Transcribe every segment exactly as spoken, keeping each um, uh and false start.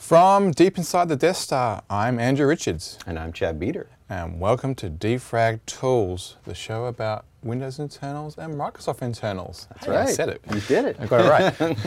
From deep inside the Death Star, I'm Andrew Richards. And I'm Chad Beater. And welcome to Defrag Tools, the show about Windows internals and Microsoft internals. That's hey, right. I said it. You did it. I got it right.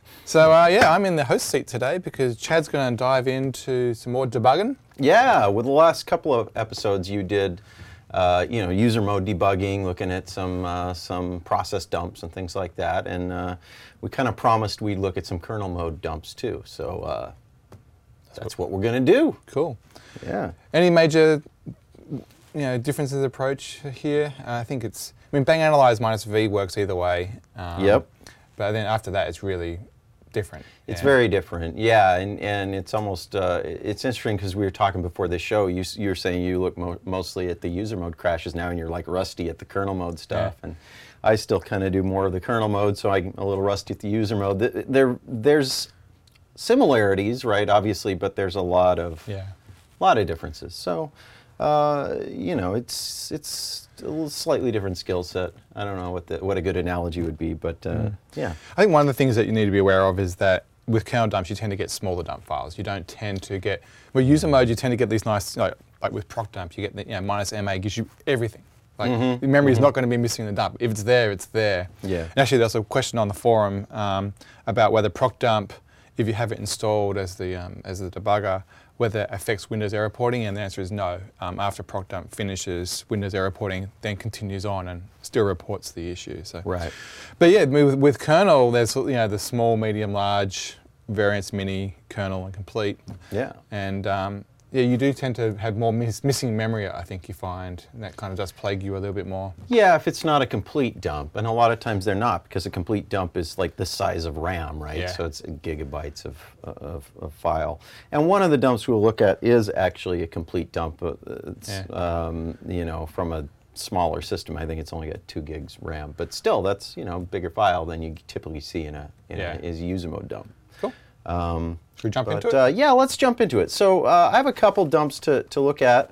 So uh, yeah, I'm in the host seat today because Chad's going to dive into some more debugging. Yeah, with the last couple of episodes you did, uh, you know, user mode debugging, looking at some uh, some process dumps and things like that, and uh, we kind of promised we'd look at some kernel mode dumps too. So uh, that's what we're going to do. Cool. Yeah. Any major, you know, differences in approach here? Uh, I think it's. I mean, bang analyze minus V works either way. Um, Yep. But then after that, it's really different. It's yeah. very different, yeah, and, and it's almost, uh, it's interesting because we were talking before the show, you, you were saying you look mo mostly at the user mode crashes now and you're like rusty at the kernel mode stuff, yeah. and I still kind of do more of the kernel mode, so I'm a little rusty at the user mode. There, there's similarities, right, obviously, but there's a lot of, yeah. lot of differences. So, uh, you know, it's, it's a little slightly different skill set. I don't know what the, what a good analogy would be, but uh, mm. yeah. I think one of the things that you need to be aware of is that with kernel dumps, you tend to get smaller dump files. You don't tend to get, with user mode, you tend to get these nice, like, like with proc dump, you get the, you know, minus M A gives you everything. Like, mm-hmm. the memory mm-hmm. is not going to be missing in the dump. If it's there, it's there. Yeah. And actually, there's a question on the forum um, about whether proc dump, if you have it installed as the um, as the debugger, whether it affects Windows error porting, and the answer is no. Um, after proc dump finishes Windows error porting, then continues on and still reports the issue. So. Right. But yeah, with, with kernel, there's you know the small, medium, large, variance, mini, kernel, and complete. Yeah. And um, yeah, you do tend to have more miss missing memory, I think you find, and that kind of does plague you a little bit more. Yeah, if it's not a complete dump, and a lot of times they're not, because a complete dump is like the size of RAM, right? Yeah. So it's gigabytes of, of, of file. And one of the dumps we'll look at is actually a complete dump. It's, yeah. um, you know, from a smaller system. I think it's only got two gigs RAM, but still, that's you know bigger file than you typically see in a in yeah. a, is a user mode dump. Cool. Um, Should we jump but, into it? Uh, yeah, let's jump into it. So uh, I have a couple dumps to, to look at.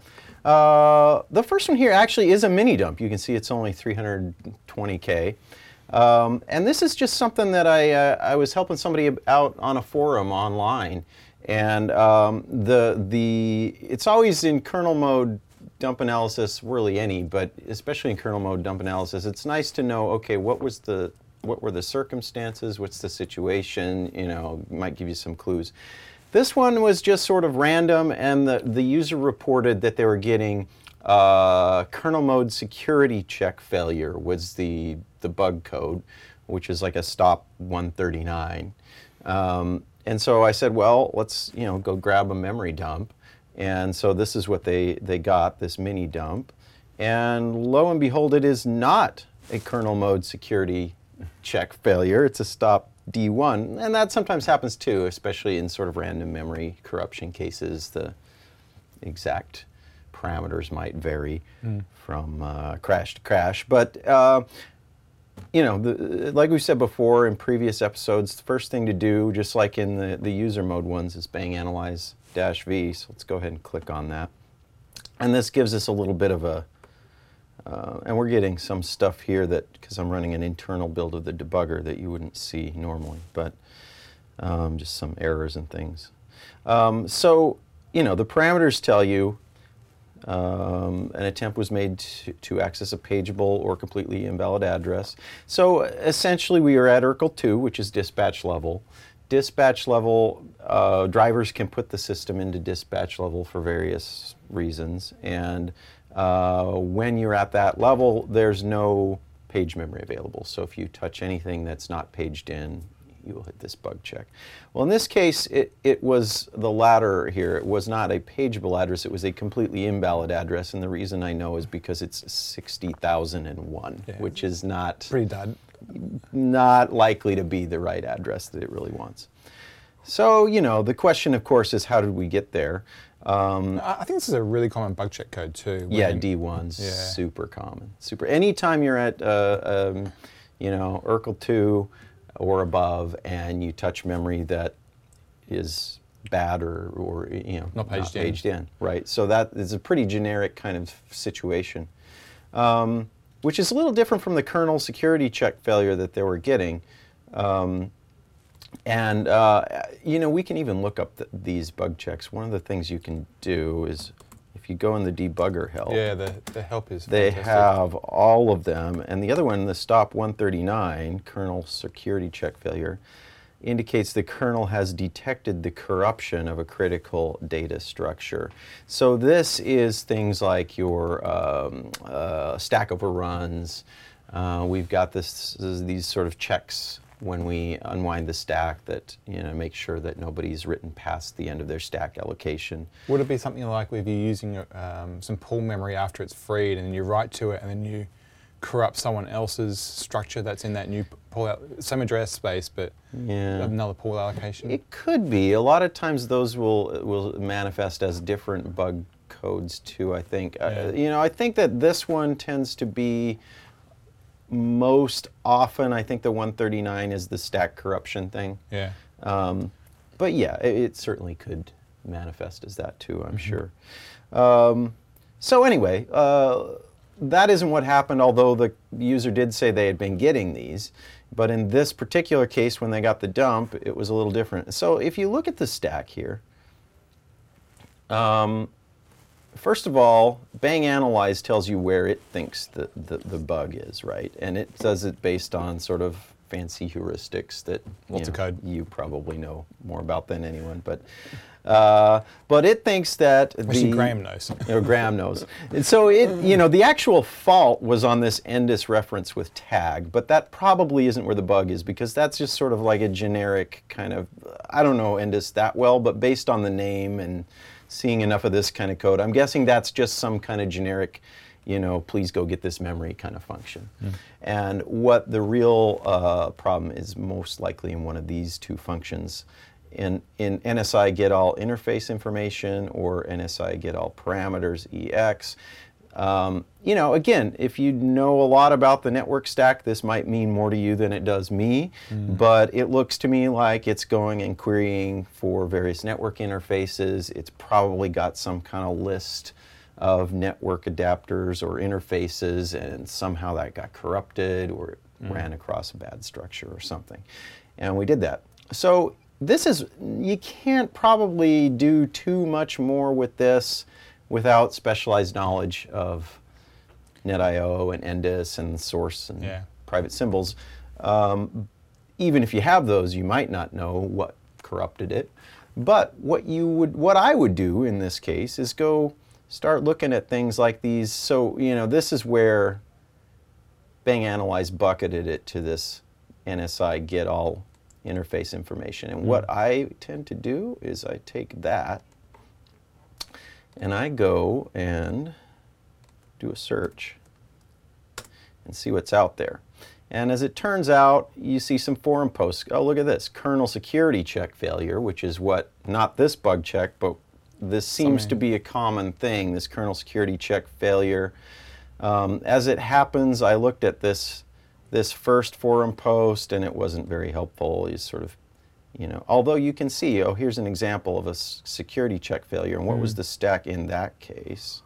Uh, the first one here actually is a mini dump. You can see it's only three hundred twenty K. Um, and this is just something that I, uh, I was helping somebody out on a forum online. And um, the, the, it's always in kernel mode dump analysis, really any, but especially in kernel mode dump analysis, it's nice to know, okay, what was the what were the circumstances, what's the situation, you know, might give you some clues. This one was just sort of random, and the, the user reported that they were getting uh, kernel mode security check failure was the, the bug code, which is like a stop one thirty-nine. Um, and so I said, well, let's, you know, go grab a memory dump. And so this is what they, they got, this mini dump. And lo and behold, it is not a kernel mode security check failure. It's a stop D one, and that sometimes happens too, especially in sort of random memory corruption cases. The exact parameters might vary mm. from uh, crash to crash, but uh, you know, the, like we said before in previous episodes, the first thing to do, just like in the, the user mode ones, is bang analyze dash V. So let's go ahead and click on that, and this gives us a little bit of a Uh, and we're getting some stuff here that, because I'm running an internal build of the debugger, that you wouldn't see normally, but um, just some errors and things. Um, so, you know, the parameters tell you um, an attempt was made to, to access a pageable or completely invalid address. So essentially we are at U R C L two, which is dispatch level. Dispatch level, uh, drivers can put the system into dispatch level for various reasons, and Uh, when you're at that level, there's no page memory available. So if you touch anything that's not paged in, you will hit this bug check. Well, in this case, it, it was the latter here. It was not a pageable address. It was a completely invalid address. And the reason I know is because it's sixty thousand one, yeah. which is not, pretty dead. not likely to be the right address that it really wants. So, you know, the question, of course, is how did we get there? Um, I think this is a really common bug check code too. Yeah, D one's yeah. super common. Super. Anytime you're at, uh, um, you know, U R C L two or above, and you touch memory that is bad or, or you know, not paged, not paged in. in, right? So that is a pretty generic kind of situation, um, which is a little different from the kernel security check failure that they were getting. Um, And, uh, you know, we can even look up th these bug checks. One of the things you can do is if you go in the debugger help, Yeah, the, the help is they fantastic. have all of them. And the other one, the stop one thirty-nine, kernel security check failure, indicates the kernel has detected the corruption of a critical data structure. So this is things like your um, uh, stack overruns. Uh, we've got this, these sort of checks when we unwind the stack that, you know, make sure that nobody's written past the end of their stack allocation. Would it be something like if you're using um, some pool memory after it's freed and then you write to it and then you corrupt someone else's structure that's in that new pool, out, same address space, but Yeah. another pool allocation? It could be. A lot of times those will will manifest as different bug codes too, I think. Yeah. Uh, you know, I think that this one tends to be most often, I think the one thirty-nine is the stack corruption thing. Yeah. Um, but yeah, it, it certainly could manifest as that too, I'm mm-hmm. sure. Um, so anyway, uh, that isn't what happened, although the user did say they had been getting these. But in this particular case, when they got the dump, it was a little different. So if you look at the stack here, um, first of all, Bang Analyze tells you where it thinks the, the, the bug is, right? And it does it based on sort of fancy heuristics that Lots you, of know, code. you probably know more about than anyone. But uh, but it thinks that Actually, the Graham knows. Or Graham knows. And so it, you know, the actual fault was on this endis reference with tag, but that probably isn't where the bug is, because that's just sort of like a generic kind of, I don't know endis that well, but based on the name and seeing enough of this kind of code, I'm guessing that's just some kind of generic, you know, please go get this memory kind of function. Mm. And what the real uh, problem is most likely in one of these two functions. In, in N S I get all interface information or N S I get all parameters E X. Um, you know, again, if you know a lot about the network stack, this might mean more to you than it does me, mm. but it looks to me like it's going and querying for various network interfaces. It's probably got some kind of list of network adapters or interfaces, and somehow that got corrupted or it mm. ran across a bad structure or something. And we did that. So this is, you can't probably do too much more with this without specialized knowledge of NetIO and Endis and source and yeah. private symbols. Um, even if you have those, you might not know what corrupted it. But what you would, what I would do in this case is go start looking at things like these. So, you know, this is where Bang Analyze bucketed it to this N S I get all interface information. And mm. what I tend to do is I take that and I go and do a search and see what's out there. And as it turns out, you see some forum posts. Oh, look at this, kernel security check failure, which is what, not this bug check, but this seems Something. to be a common thing, this kernel security check failure. Um, as it happens, I looked at this this first forum post and it wasn't very helpful. You sort of, you know, although you can see, oh, here's an example of a security check failure. And what mm. was the stack in that case?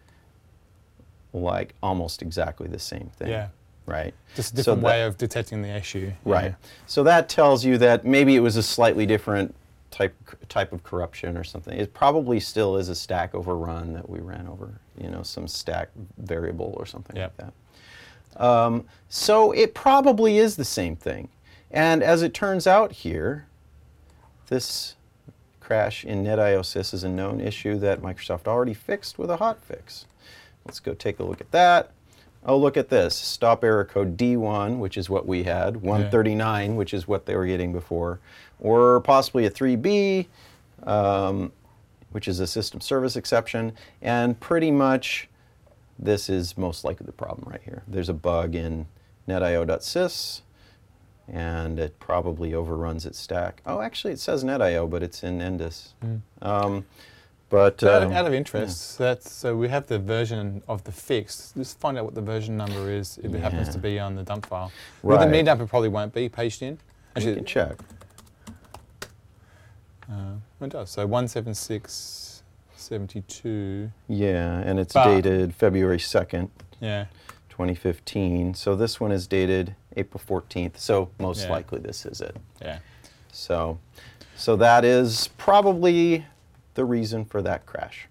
Like almost exactly the same thing. Yeah. Right. Just a different so way that, of detecting the issue. Right. Yeah. So that tells you that maybe it was a slightly different type type of corruption or something. It probably still is a stack overrun that we ran over, you know, some stack variable or something yep. like that. Um, so it probably is the same thing. And as it turns out here, this crash in NetIOSys is a known issue that Microsoft already fixed with a hotfix. Let's go take a look at that. Oh, look at this. Stop error code D one, which is what we had, one thirty-nine, yeah. which is what they were getting before, or possibly a three B, um, which is a system service exception, and pretty much this is most likely the problem right here. There's a bug in netio.sys, and it probably overruns its stack. Oh, actually, it says NetIO, but it's in Endis. Mm. Um, but so um, out of interest, yeah. that's, so we have the version of the fix. Just find out what the version number is if yeah. it happens to be on the dump file. Right. With the mean dump, it probably won't be paged in. Actually, you can check. Uh, it does. So one seven six seventy-two. Yeah, and it's but, dated February second, yeah. twenty fifteen. So this one is dated April fourteenth. So most yeah. likely this is it. Yeah. So, so that is probably the reason for that crash.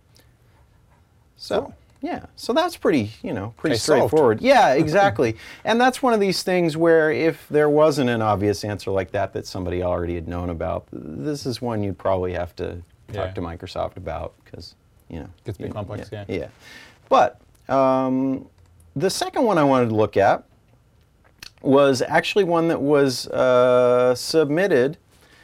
So. Cool. Yeah, so that's pretty, you know, pretty Okay, solved. straightforward. Yeah, exactly. And that's one of these things where if there wasn't an obvious answer like that that somebody already had known about, this is one you'd probably have to talk Yeah. to Microsoft about because, you know. Gets a bit you- complex, yeah. Yeah. But um, the second one I wanted to look at was actually one that was uh, submitted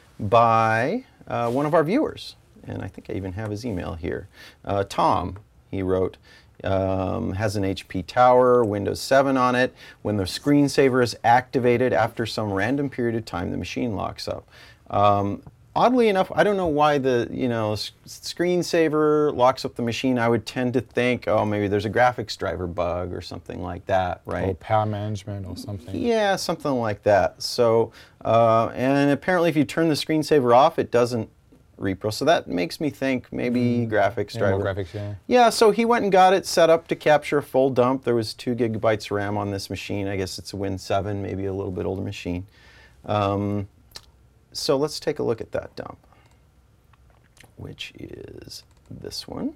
by uh, one of our viewers. And I think I even have his email here. Uh, Tom, he wrote, Um, has an H P tower, Windows seven on it. When the screensaver is activated after some random period of time, the machine locks up. Um, oddly enough, I don't know why the you know s- screensaver locks up the machine. I would tend to think, oh, maybe there's a graphics driver bug or something like that, right? Or power management or something. Yeah, something like that. So, uh, and apparently, if you turn the screensaver off, it doesn't repro. So that makes me think maybe graphics Yeah, driver. more graphics, yeah. Yeah, so he went and got it set up to capture a full dump. There was two gigabytes of RAM on this machine. I guess it's a Win seven, maybe a little bit older machine. Um, so let's take a look at that dump, which is this one.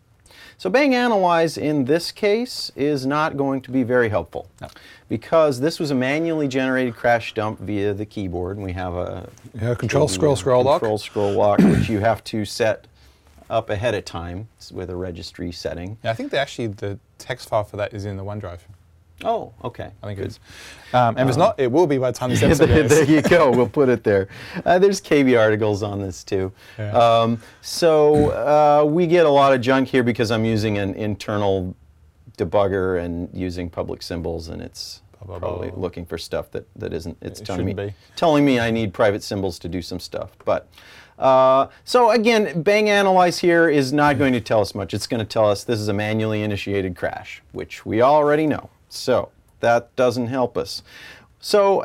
So Bang Analyze in this case is not going to be very helpful No. because this was a manually generated crash dump via the keyboard, and we have a Yeah, control scroll scroll lock. control scroll lock, which you have to set up ahead of time with a registry setting. Yeah, I think that actually the text file for that is in the OneDrive. Oh, okay. I think it is. Um, and if it's not, it will be by the time this episode there, goes. there you go. We'll put it there. Uh, there's K B articles on this too. Yeah. Um, so uh, we get a lot of junk here because I'm using an internal debugger and using public symbols, and it's Blah, blah, probably blah. looking for stuff that, that isn't. It's It telling me shouldn't be. telling me I need private symbols to do some stuff. But uh, so again, Bang Analyze here is not going to tell us much. It's going to tell us this is a manually initiated crash, which we already know. So that doesn't help us. So,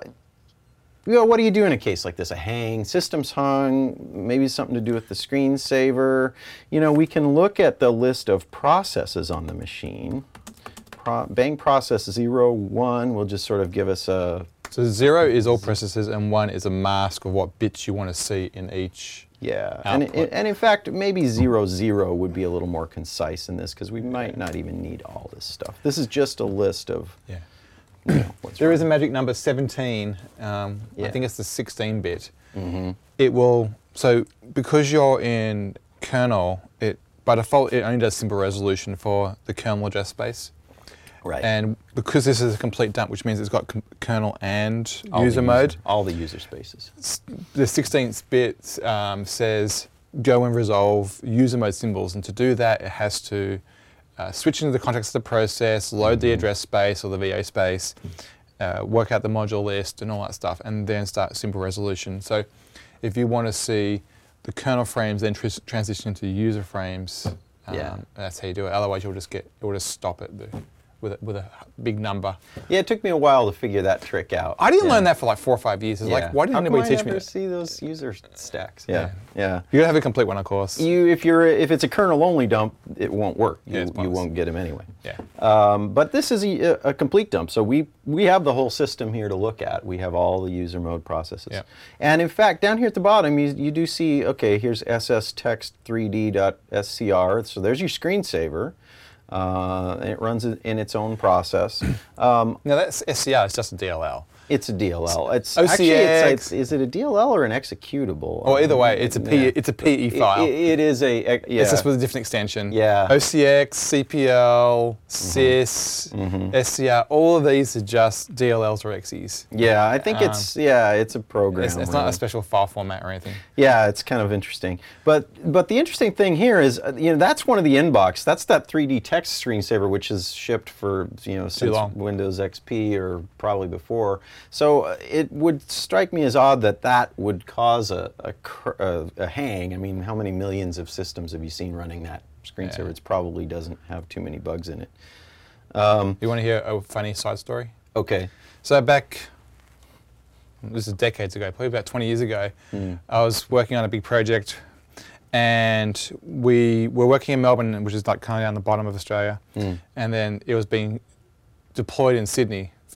you know, what do you do in a case like this? A hang, system's hung, maybe something to do with the screensaver. You know, we can look at the list of processes on the machine. Pro Bang process zero, one will just sort of give us a, So zero is all processes, and one is a mask of what bits you want to see in each. yeah. And, Output. and in fact, maybe zero, zero would be a little more concise in this because we might not even need all this stuff. This is just a list of, Yeah. you know, what's There wrong. is a magic number seventeen. Um, Yeah. I think it's the sixteen bit. Mm-hmm. It will, so because you're in kernel, it by default it only does simple resolution for the kernel address space. Right. And because this is a complete dump, which means it's got com- kernel and All the user mode, all the user spaces. s- the sixteenth bit um, says go and resolve user mode symbols. And to do that, it has to uh, switch into the context of the process, load the address space or the V O space, uh, work out the module list and all that stuff, and then start simple resolution. So if you want to see the kernel frames then tr- transition into user frames, um, Yeah. that's how you do it. Otherwise, you'll just get, it will just stop at the, with, a, with a big number. Yeah, it took me a while to figure that trick out. I didn't yeah. learn that for like four or five years. It's Yeah. like, why didn't How come anybody I teach never me that? see those user stacks? Yeah. Yeah, yeah. You gotta have a complete one, of course. You, if you're, if it's a kernel-only dump, it won't work. Yeah, You, it's you pointless. won't get them anyway. Yeah. Um, but this is a, a complete dump, so we we have the whole system here to look at. We have all the user mode processes. Yep. And in fact, down here at the bottom, you, you do see, okay, here's sstext three d dot s c r. So there's your screensaver. Uh, and it runs in its own process. Um, Now that's S C R, it's just a D L L. It's a D L L. It's O C X. actually it's, it's is it a D L L or an executable? Or either way, it's a P, Yeah. it's a P E It- file. It, it is a, a yeah. It's just with a different extension. Yeah. O C X, C P L, sys, S C R, all of these are just D L Ls or X Es. yeah, I think it's yeah, it's a program. It's, it's not really. a special file format or anything. Yeah, it's kind of interesting. But but the interesting thing here is, uh, you know, that's one of the inbox. That's that three D text screensaver, which is shipped for, you know, since long. Windows X P or probably before. So uh, it would strike me as odd that that would cause a a, cr- a a hang. I mean, how many millions of systems have you seen running that screensaver? Yeah. It probably doesn't have too many bugs in it. You want to hear a funny side story? Okay. So back, this is decades ago, probably about twenty years ago, I was working on a big project, and we were working in Melbourne, which is like kind of down the bottom of Australia, and then it was being deployed in Sydney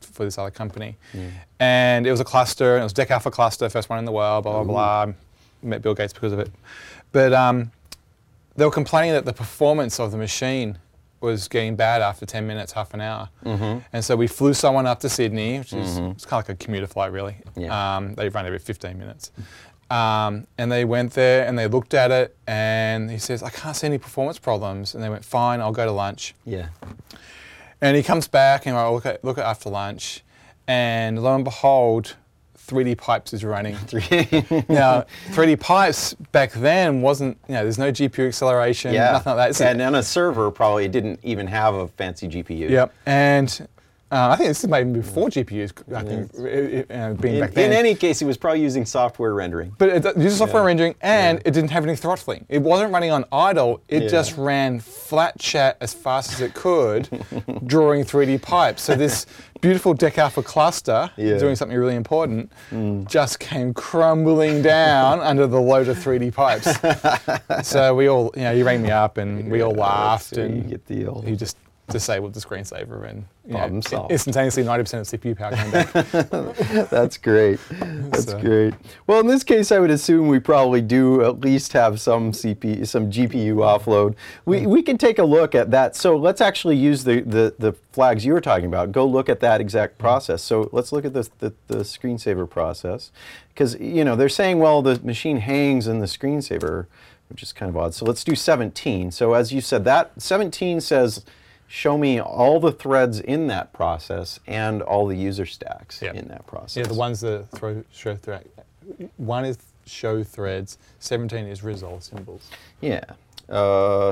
worked for this other company. Mm. And it was a cluster, and it was Deck Alpha cluster, first one in the world, blah, blah, blah. Met Bill Gates because of it. But um, they were complaining that the performance of the machine was getting bad after ten minutes, half an hour. Mm-hmm. And so we flew someone up to Sydney, which is mm-hmm. it's kind of like a commuter flight, really. Yeah. Um, they run every fifteen minutes. Um, and they went there and they looked at it, and he says, I can't see any performance problems. And they went, fine, I'll go to lunch. Yeah. And he comes back and I look at, look at after lunch, and lo and behold, three D Pipes is running. Now, three D Pipes back then wasn't, you know, there's no G P U acceleration, yeah. nothing like that. And on a server probably didn't even have a fancy G P U. Yep. And uh, I think this is maybe before G P Us, I think, it, it, being in, back then. In any case, he was probably using software rendering. But it used software yeah. rendering, and yeah. it didn't have any throttling. It wasn't running on idle. It yeah. just ran flat chat as fast as it could, drawing three D pipes. So this beautiful Deck Alpha cluster, yeah. doing something really important, mm. just came crumbling down under the load of three D pipes. So we all, you know, he rang me up, and we all laughed, and you get the old. he just disabled the screensaver, and you Problem know, solved. instantaneously ninety percent of C P U power came back. That's great. That's So. great. Well, in this case, I would assume we probably do at least have some C P U, some G P U offload. We we can take a look at that. So let's actually use the the, the flags you were talking about. Go look at that exact process. So let's look at the the, the screensaver process, because you know they're saying, well, the machine hangs in the screensaver, which is kind of odd. So let's do seventeen. So as you said, that seventeen says, show me all the threads in that process and all the user stacks yep. in that process. Yeah, the ones that throw show thread. One is show threads. seventeen is resolve symbols. Yeah. Uh,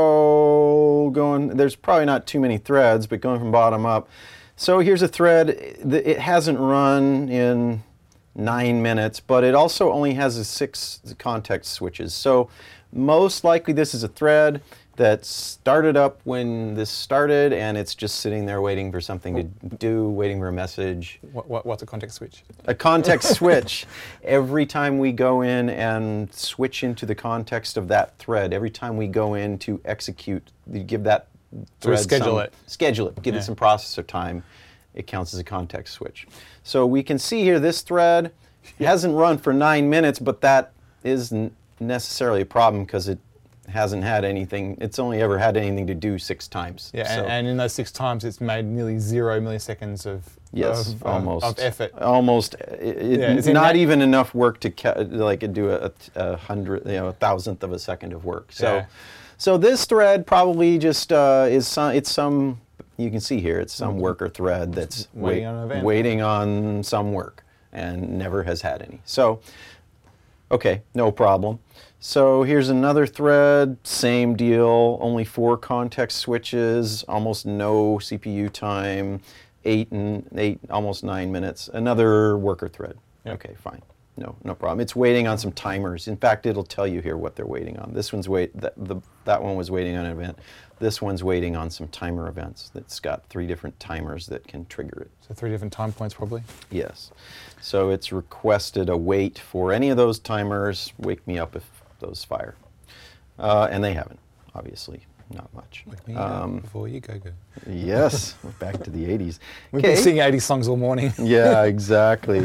so going, there's probably not too many threads, but going from bottom up. So here's a thread. It hasn't run in nine minutes, but it also only has a six context switches. So most likely this is a thread that started up when this started, and it's just sitting there waiting for something to do, waiting for a message. What, what, what's a context switch? A context switch. Every time we go in and switch into the context of that thread, every time we go in to execute, you give that thread so schedule some, it. Schedule it. Give yeah. it some processor time. It counts as a context switch. So we can see here this thread yeah. hasn't run for nine minutes, but that isn't necessarily a problem because it hasn't had anything, it's only ever had anything to do six times. Yeah, so. and, and in those six times it's made nearly zero milliseconds of, yes, of, almost, of effort. Almost, it, yeah, it's not even enough work to ca like do a, a hundred, you know, a thousandth of a second of work. So, yeah. so this thread probably just uh, is some, it's some, you can see here, it's some mm-hmm. worker thread that's waiting, wait, on, an event. waiting on some work and never has had any. So, okay, no problem. So here's another thread, same deal, only four context switches, almost no C P U time, eight and eight, almost nine minutes. Another worker thread. Yep. Okay, fine. No, no problem. It's waiting on some timers. In fact, it'll tell you here what they're waiting on. This one's wait. That the that one was waiting on an event. This one's waiting on some timer events. That's got three different timers that can trigger it. So three different time points, probably. Yes. So it's requested a wait for any of those timers. Wake me up if those fire. Uh, and they haven't, obviously, not much. Wake me um, up before you go go. Yes, back to the eighties. We've been singing eighties songs all morning. Yeah, exactly.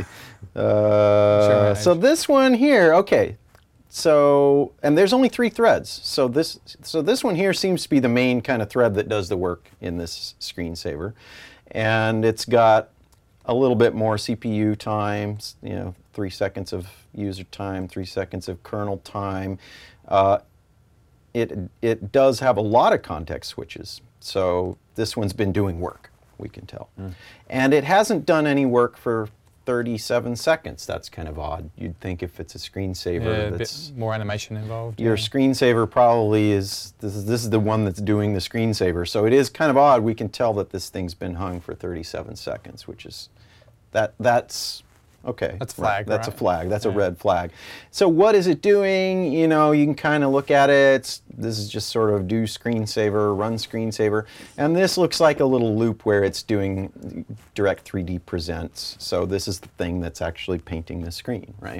Uh, so this one here, okay. So, and there's only three threads. So this, so this one here seems to be the main kind of thread that does the work in this screensaver. And it's got a little bit more C P U time, you know, three seconds of user time, three seconds of kernel time. Uh, it, it does have a lot of context switches. So this one's been doing work, we can tell. Mm. And it hasn't done any work for thirty-seven seconds. That's kind of odd. You'd think if it's a screensaver, yeah, that's a bit more animation involved. Your yeah. screensaver probably is this, is this is the one that's doing the screensaver. So it is kind of odd. We can tell that this thing's been hung for thirty-seven seconds, which is that that's okay. That's a flag. Right. That's right? a flag. That's yeah. a red flag. So what is it doing? You know, you can kind of look at it. It's, this is just sort of do screensaver, run screensaver, and this looks like a little loop where it's doing direct three D presents. So this is the thing that's actually painting the screen, right?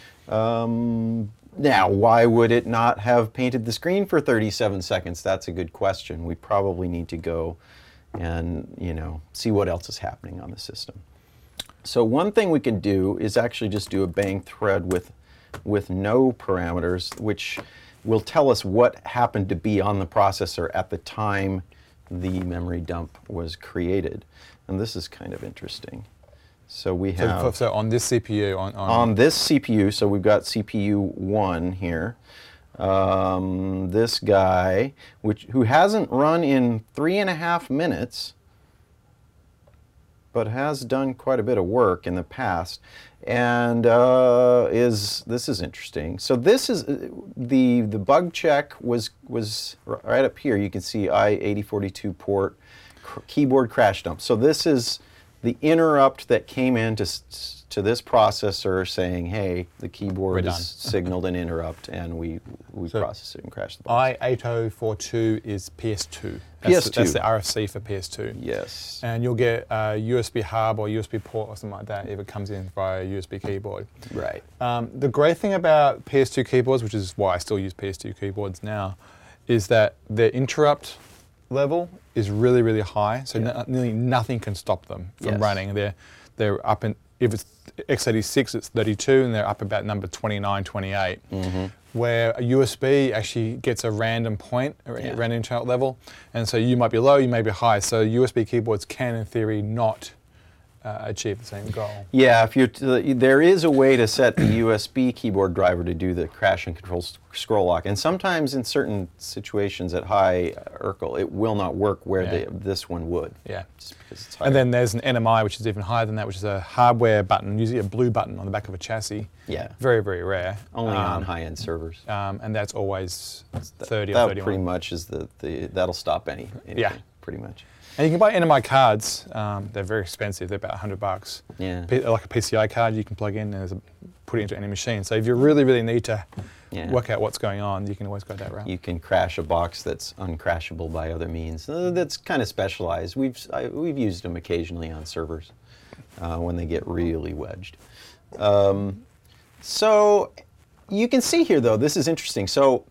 Um, now, why would it not have painted the screen for thirty-seven seconds? That's a good question. We probably need to go and you know, see what else is happening on the system. So one thing we can do is actually just do a bang thread with, with no parameters, which will tell us what happened to be on the processor at the time the memory dump was created. And this is kind of interesting. So we have... So, so on this C P U... On, on, on this C P U, so we've got C P U one here. Um, this guy, which who hasn't run in three and a half minutes, but has done quite a bit of work in the past, and uh, is this is interesting. So this is uh, the the bug check was was right up here. You can see I eighty forty-two port cr keyboard crash dump. So this is the interrupt that came into to this processor saying, "Hey, the keyboard has signaled an interrupt, and we we so process it and crash the box." I eighty forty-two is P S two. That's P S two. The, that's the R F C for P S two. Yes. And you'll get a U S B hub or U S B port or something like that if it comes in via a U S B keyboard. Right. Um, the great thing about P S two keyboards, which is why I still use P S two keyboards now, is that the interrupt level is really, really high. So yeah. no, nearly nothing can stop them from yes. running. They're they're up in, if it's x eighty-six, it's thirty-two, and they're up about number twenty-nine, twenty-eight. Mm-hmm. Where a U S B actually gets a random point, a yeah. random interrupt level, and so you might be low, you may be high. So U S B keyboards can, in theory, not uh, achieve the same goal. Yeah, if you're t there is a way to set the U S B keyboard driver to do the crash and control scroll lock, and sometimes in certain situations at high uh, I R C L, it will not work where yeah. the, this one would. Yeah. Just because it's and then there's an N M I, which is even higher than that, which is a hardware button, usually a blue button on the back of a chassis. Yeah. Very, very rare. Only um, on high-end servers. Um, and that's always thirty that or thirty-one. Pretty much is the, the that'll stop any. Anything, yeah. Pretty much. And you can buy N M I cards. Um, they're very expensive. They're about a hundred bucks. Yeah. P like a P C I card you can plug in and a, put it into any machine. So if you really, really need to yeah. work out what's going on, you can always go that route. You can crash a box that's uncrashable by other means. Uh, that's kind of specialized. We've I, we've used them occasionally on servers uh, when they get really wedged. Um, so you can see here, though, this is interesting. So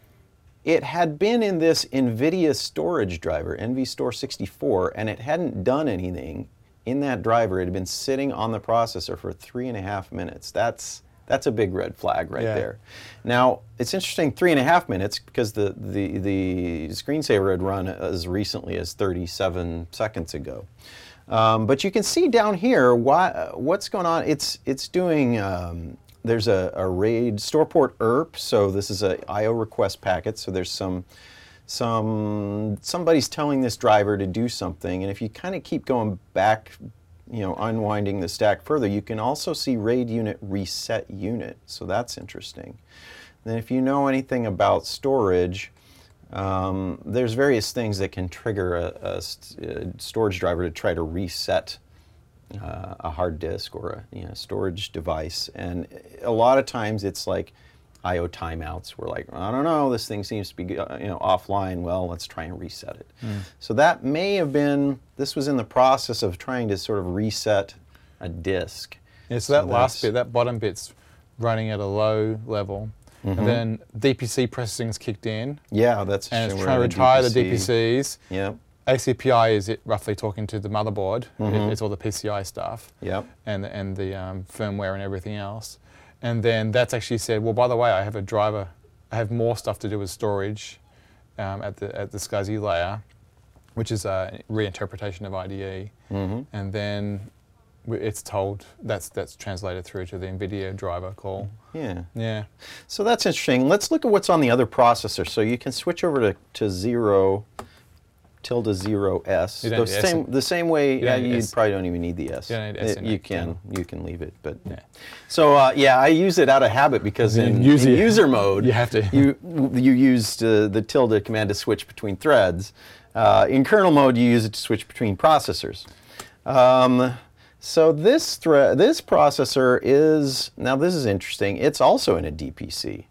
it had been in this NVIDIA storage driver, NVStor sixty-four, and it hadn't done anything in that driver. It had been sitting on the processor for three and a half minutes. That's that's a big red flag right yeah. there. Now, it's interesting, three and a half minutes, because the, the, the screensaver had run as recently as thirty-seven seconds ago. Um, but you can see down here why, what's going on. It's, it's doing... Um, There's a, a RAID store port E R P, so this is a I O request packet. So there's some, some somebody's telling this driver to do something, and if you kind of keep going back, you know, unwinding the stack further, you can also see RAID unit reset unit. So that's interesting. Then, if you know anything about storage, um, there's various things that can trigger a, a, a storage driver to try to reset Uh, a hard disk or a you know, storage device, and a lot of times it's like I O timeouts. We're like, I don't know, this thing seems to be uh, you know offline. Well, let's try and reset it. Mm. So that may have been, this was in the process of trying to sort of reset a disk. Yeah, so, so that last bit, that bottom bit's running at a low level, mm-hmm. and then D P C processing's kicked in. Yeah, that's and it's trying to retire the D P Cs. Yeah. A C P I is it roughly talking to the motherboard. Mm-hmm. it, it's all the P C I stuff. Yep. And and the um, firmware and everything else. And then that's actually said, well, by the way, I have a driver. I have more stuff to do with storage um, at the at the SCSI layer, which is a reinterpretation of I D E. Mm-hmm. And then it's told that's that's translated through to the NVIDIA driver call. Yeah. Yeah. So that's interesting. Let's look at what's on the other processor. So you can switch over to to zero. Tilde zero S. You don't the need same S. the same way you, uh, you probably don't even need the S. You, don't need S it, in you it. can Yeah. you can leave it, but yeah. So uh, yeah, I use it out of habit because in, in user, user mode you have to you you use uh, the tilde command to switch between threads. Uh, in kernel mode, you use it to switch between processors. Um, so this thread this processor is, now this is interesting. It's also in a D P C.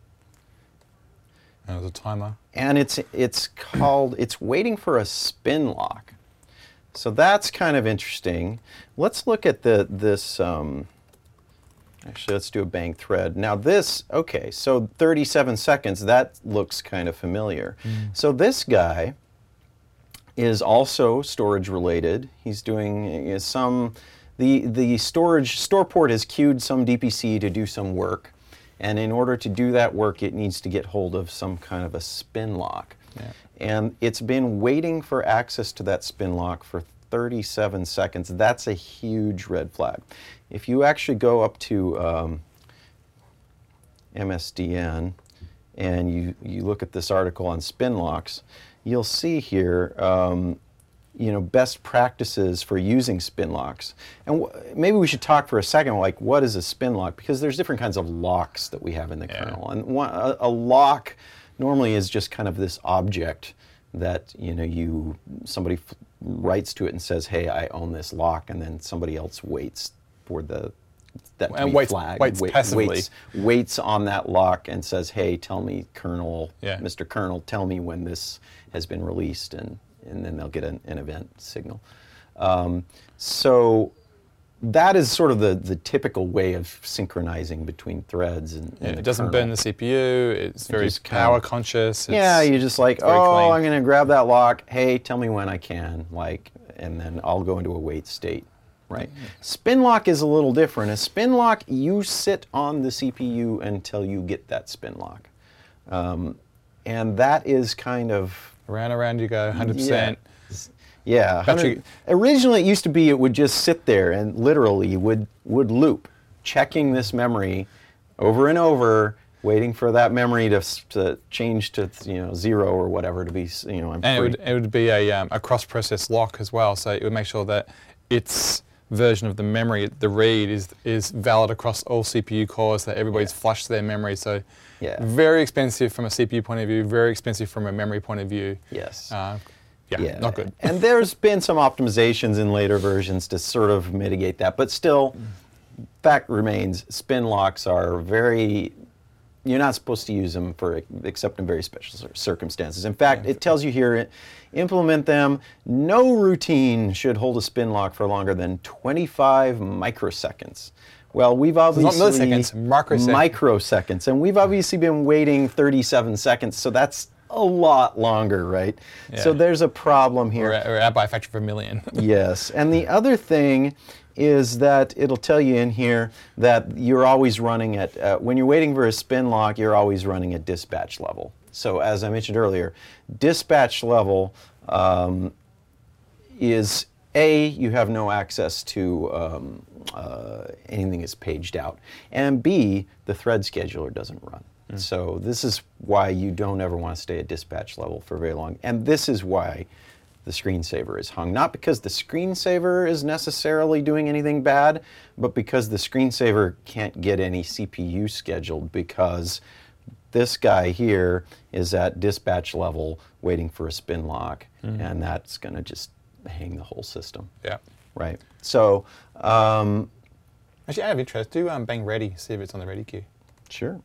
That was a timer. And it's it's called, it's waiting for a spin lock. So that's kind of interesting. Let's look at the this, um, actually let's do a bang thread. Now this, okay, so thirty-seven seconds, that looks kind of familiar. Mm. So this guy, is also storage related. He's doing uh, some, the, the storage, store port has queued some D P C to do some work. And in order to do that work, it needs to get hold of some kind of a spin lock. Yeah. And it's been waiting for access to that spin lock for thirty-seven seconds. That's a huge red flag. If you actually go up to um, M S D N and you, you look at this article on spin locks, you'll see here um, you know, best practices for using spin locks. And w maybe we should talk for a second, like, what is a spin lock? Because there's different kinds of locks that we have in the yeah. kernel. And one, a, a lock normally is just kind of this object that, you know, you somebody f writes to it and says, hey, I own this lock, and then somebody else waits for the that to and be waits, flagged. waits Wait, passively. Waits, waits on that lock and says, hey, tell me, Kernel, yeah. Mister Kernel, tell me when this has been released, and, and then they'll get an, an event signal. Um, so that is sort of the, the typical way of synchronizing between threads. And, yeah, and it doesn't kernel. burn the C P U, it's very just kinda- power conscious. It's, Yeah, you're just like, very oh, clean. I'm going to grab that lock. Hey, tell me when I can, like, and then I'll go into a wait state, right? Mm-hmm. Spin lock is a little different. A spin lock, you sit on the C P U until you get that spin lock, um, and that is kind of Around, around you go, one hundred percent. Yeah. Battery- Originally, it used to be it would just sit there and literally would would loop, checking this memory over and over, waiting for that memory to, to change to, you know, zero or whatever to be, you know, I'm And it free. would, it would be a, um, a cross-process lock as well, so it would make sure that its version of the memory, the read, is is valid across all C P U cores, that everybody's Yeah. flushed their memory. So Yeah. very expensive from a C P U point of view, very expensive from a memory point of view. Yes. Uh, yeah, not good. And there's been some optimizations in later versions to sort of mitigate that, but still, fact remains, spin locks are very, you're not supposed to use them for except in very special cir- circumstances. In fact, it tells you here, implement them. No routine should hold a spin lock for longer than twenty-five microseconds. Well, we've obviously not milliseconds, microseconds. microseconds, and we've obviously been waiting thirty-seven seconds, so that's a lot longer, right? Yeah. So there's a problem here. Or, or out by a factor of a million. Yes, and the other thing is that it'll tell you in here that you're always running at, uh, when you're waiting for a spin lock, you're always running at dispatch level. So as I mentioned earlier, dispatch level um, is A, you have no access to um, uh, anything that's paged out, and B, the thread scheduler doesn't run. Mm. So this is why you don't ever want to stay at dispatch level for very long, and this is why the screensaver is hung. Not because the screensaver is necessarily doing anything bad, but because the screensaver can't get any C P U scheduled, because this guy here is at dispatch level waiting for a spin lock, mm. and that's going to just hang the whole system. Yeah. Right. So, um, actually, out of interest, do um, bang ready, see if it's on the ready queue. Sure.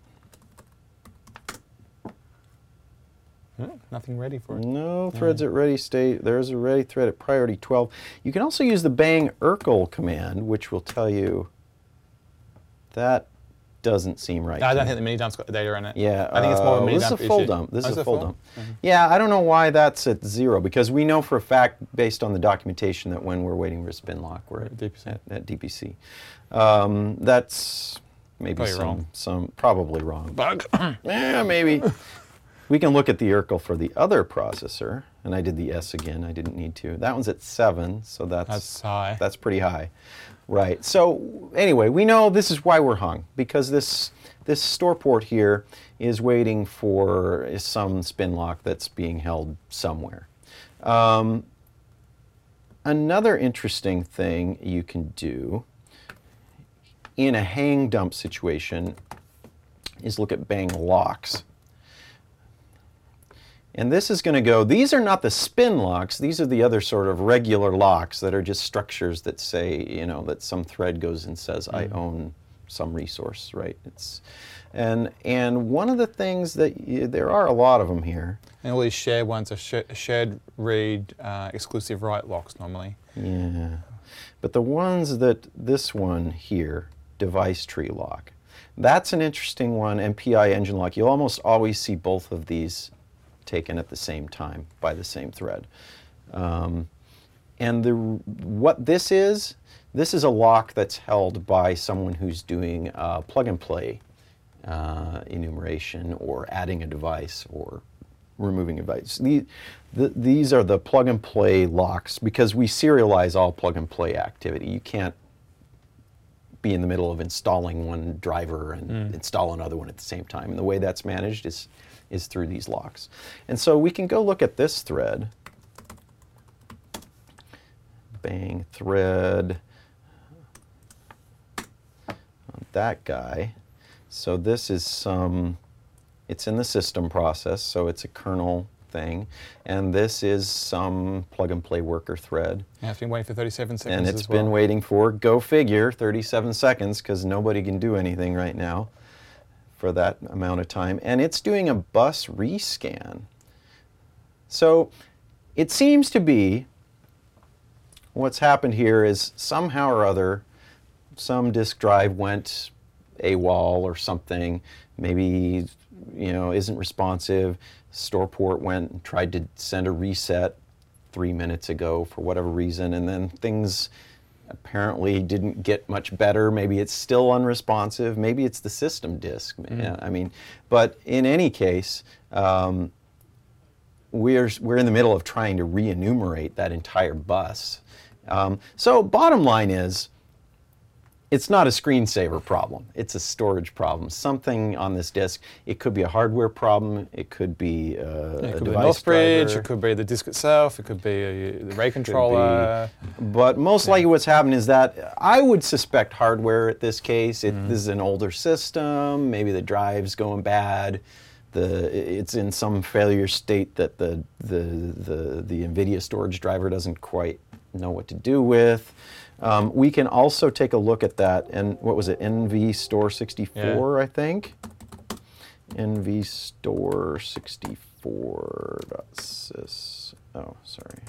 Hmm, nothing ready for it. No threads at ready state. There's a ready thread at priority twelve. You can also use the bang url command, which will tell you that doesn't seem right. No, I to don't me. think the mini dump's got the data in it. Yeah, I think it's more of a uh, mini this dump is a full issue. dump. This Oh, is a it full full? dump. Mhm. Yeah, I don't know why that's at zero, because we know for a fact, based on the documentation, that when we're waiting for a spin lock, we're at D P C. At, at D P C. Um, that's maybe Probably some, wrong. some probably wrong. Bug. Yeah, maybe. We can look at the url for the other processor, and I did the S again. I didn't need to. That one's at seven, so that's That's high. That's pretty high, right? So anyway, we know this is why we're hung, because this this store port here is waiting for some spin lock that's being held somewhere. Um, another interesting thing you can do in a hang dump situation is look at bang locks. And this is going to go, these are not the spin locks, these are the other sort of regular locks that are just structures that say, you know, that some thread goes and says, mm-hmm. I own some resource, right? It's, and, and one of the things that, you, there are a lot of them here. And all these shared ones are sh shared read uh, exclusive write locks normally. Yeah. But the ones that, this one here, device tree lock, that's an interesting one, and P I engine lock. You'll almost always see both of these taken at the same time by the same thread. Um, and the what this is, this is a lock that's held by someone who's doing uh, plug-and-play uh, enumeration or adding a device or removing a device. The, the, these are the plug-and-play locks because we serialize all plug-and-play activity. You can't be in the middle of installing one driver and mm. install another one at the same time. And the way that's managed is, is through these locks. And so we can go look at this thread. Bang thread on that guy. So this is some, it's in the system process, so it's a kernel thing. And this is some plug-and-play worker thread. Yeah, it's been waiting for thirty-seven seconds And it's as well. been waiting for, go figure, thirty-seven seconds, because nobody can do anything right now for that amount of time. And it's doing a bus rescan. So it seems to be, what's happened here is somehow or other, some disk drive went AWOL or something, maybe, you know, isn't responsive. Store port went and tried to send a reset three minutes ago for whatever reason, and then things apparently didn't get much better. Maybe it's still unresponsive. Maybe it's the system disk. Mm. I mean, but in any case, um, we're we're in the middle of trying to re-enumerate that entire bus. Um, so bottom line is, it's not a screensaver problem. It's a storage problem. Something on this disk. It could be a hardware problem. It could be uh, yeah, it a could device be the North Bridge. driver. It could be the disk itself. It could be a, the RAID controller. But most yeah. likely what's happened is that I would suspect hardware at this case. It, mm. This is an older system. Maybe the drive's going bad. The, it's in some failure state that the, the, the, the NVIDIA storage driver doesn't quite know what to do with. Um, we can also take a look at that, and what was it, N V Store sixty-four, yeah. I think? N V Store sixty-four dot sys. Oh, sorry.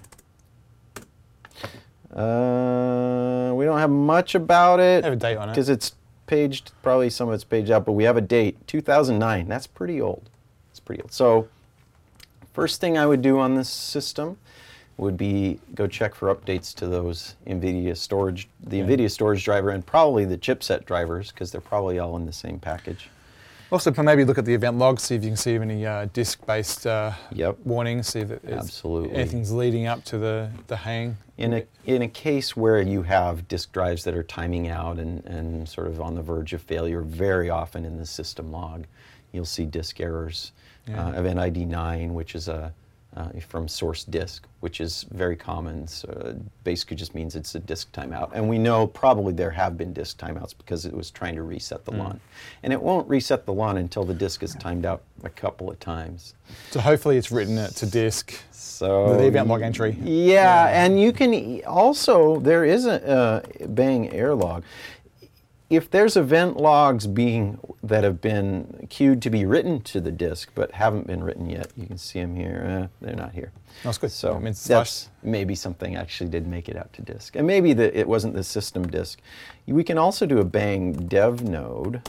Uh, we don't have much about it. I have a date on it. Because it's paged, probably some of it's paged out, but we have a date, two thousand nine. That's pretty old. It's pretty old. So, first thing I would do on this system would be go check for updates to those NVIDIA storage, the yeah. NVIDIA storage driver, and probably the chipset drivers, because they're probably all in the same package. Also, maybe look at the event log, see if you can see any uh, disk-based uh, yep. warnings, see if it's, Absolutely. anything's leading up to the, the hang. In a, in a case where you have disk drives that are timing out and, and sort of on the verge of failure, very often in the system log, you'll see disk errors. Yeah. Uh, event I D nine, which is a Uh, from source disk, which is very common. So basically just means it's a disk timeout. And we know probably there have been disk timeouts because it was trying to reset the mm. LUN. And it won't reset the LUN until the disk is timed out a couple of times. So hopefully it's written it to disk, so the event log entry. Yeah, yeah. And you can also, there is a uh, Bang error log. If there's event logs being that have been queued to be written to the disk but haven't been written yet, you can see them here. Uh, they're not here. That's good. So I mean, that's maybe something actually did make it out to disk, and maybe the, it wasn't the system disk. We can also do a Bang dev node.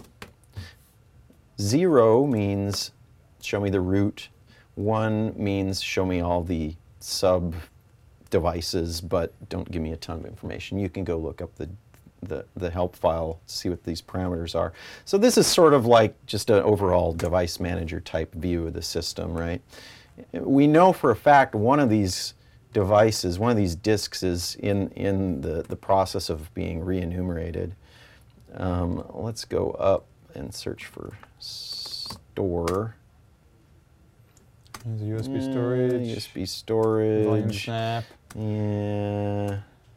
Zero means show me the root. One means show me all the sub devices, but don't give me a ton of information. You can go look up the The, the help file, see what these parameters are. So this is sort of like just an overall device manager type view of the system, right? We know for a fact one of these devices, one of these disks is in, in the, the process of being re-enumerated. Um, let's go up and search for store. There's a U S B storage. Uh, U S B storage. Volume snap. Yeah.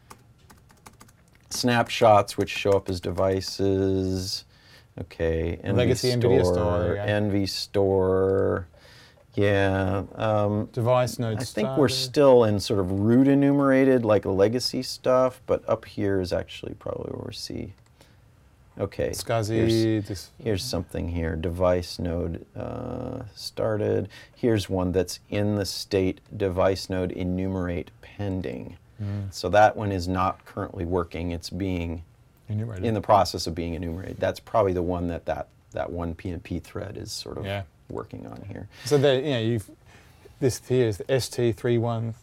Snapshots, which show up as devices. Okay, N V Legacy Store, NVIDIA Store, yeah. N V Store. Yeah. Um, Device node I think started. we're still in sort of root enumerated, like legacy stuff, but up here is actually probably where we see. Okay. SCSI. Here's, this. here's something here. Device node uh, started. Here's one that's in the state device node enumerate pending. Mm. So that one is not currently working. It's being enumerated. In the process of being enumerated. That's probably the one that that, that one P N P thread is sort of yeah. working on here. So that, you know, you've, this here is the S T three one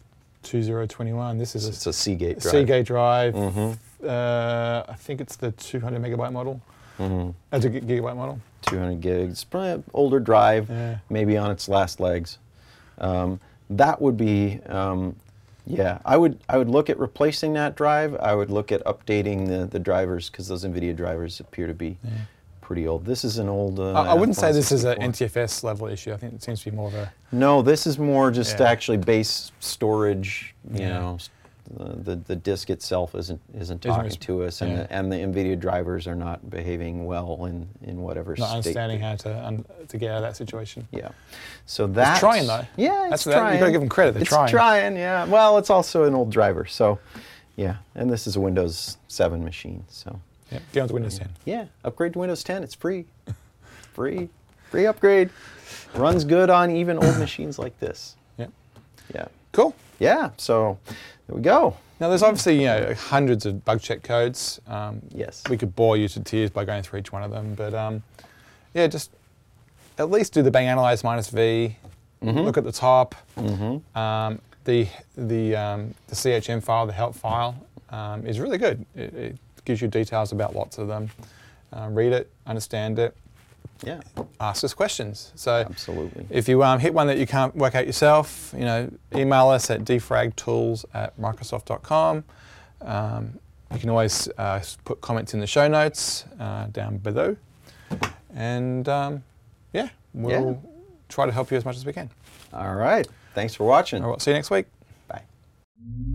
two zero two one. This is It's a Seagate a drive. Seagate drive. Mm-hmm. Uh, I think it's the two hundred megabyte model. Mm-hmm. That's a gi- gigabyte model. two hundred gigs, probably an older drive, Yeah. maybe on its last legs. Um, that would be, um, yeah, I would I would look at replacing that drive. I would look at updating the, the drivers because those NVIDIA drivers appear to be Yeah. pretty old. This is an old. Uh, I, I wouldn't say this is an F one N sixty-four. T F S level issue. I think it seems to be more of a. No, this is more just Yeah. actually base storage. You Yeah. know, s- the, the the disk itself isn't isn't Isn't talking res- to us, and yeah. the, and the NVIDIA drivers are not behaving well in in whatever Not state. understanding they're- how to un, to get out of that situation. Yeah, so that's trying, though. Yeah, That's it's that- trying. you've gotta give them credit, they're it's trying. trying. Yeah. Well, it's also an old driver, so yeah. And this is a Windows seven machine, so Yeah, get on to Windows ten. yeah. Upgrade to Windows ten. It's free. free. Free upgrade. Runs good on even old machines like this. Yeah. Yeah. Cool. Yeah. So there we go. Now, there's obviously you know hundreds of bug check codes. Um, Yes. We could bore you to tears by going through each one of them, but um, yeah, just at least do the bang analyze minus V. Mm-hmm. Look at the top. Mm-hmm. Um, the the um, the C H M file, the help file, um, is really good. It, it gives you details about lots of them. Uh, read it, understand it, Yeah. ask us questions. So Absolutely. if you um, hit one that you can't work out yourself, you know, email us at defragtools at microsoft dot com. Um, you can always uh, put comments in the show notes uh, down below. And um, yeah, we'll Yeah. try to help you as much as we can. All right. Thanks for watching. All right, see you next week. Bye.